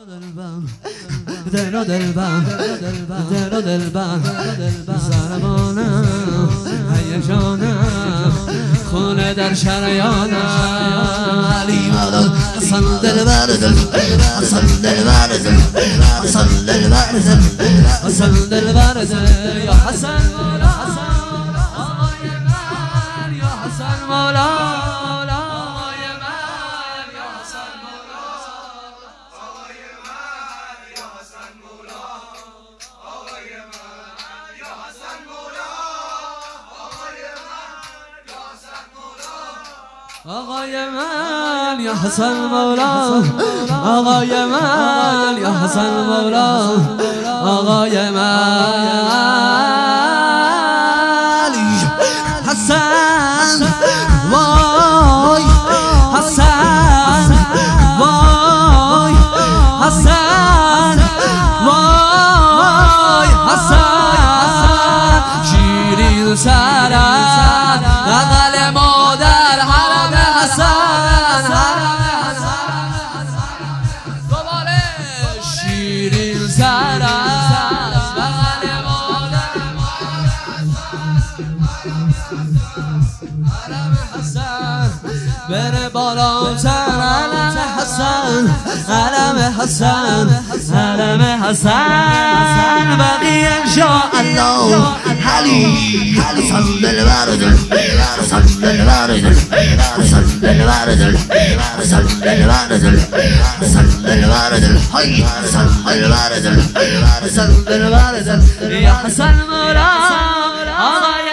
دل و دلبر زربانم هیجانم خونه در شریانم علی مادر حسن دلبر حسن دلبر حسن دلبر حسن دلبر یا حسن مولا آقای من یا حسن مولا آقای من یا حسن مولا آقای من یا حسن مولا آقای من حسن وای حسن وای حسن وای حسن شیرین سرم بغل مادر حرم حسن دوباره شیرین سرم بغل مادر حرم حسن بره بالاتر علم حسن علم حسن علم حسن بقیه انشاءالله علی حسن دلبر حسن دلبر حسن دلبر حسن دلبر حسن دلبر هی حسن دلبر حسن دلبر یا حسن مولا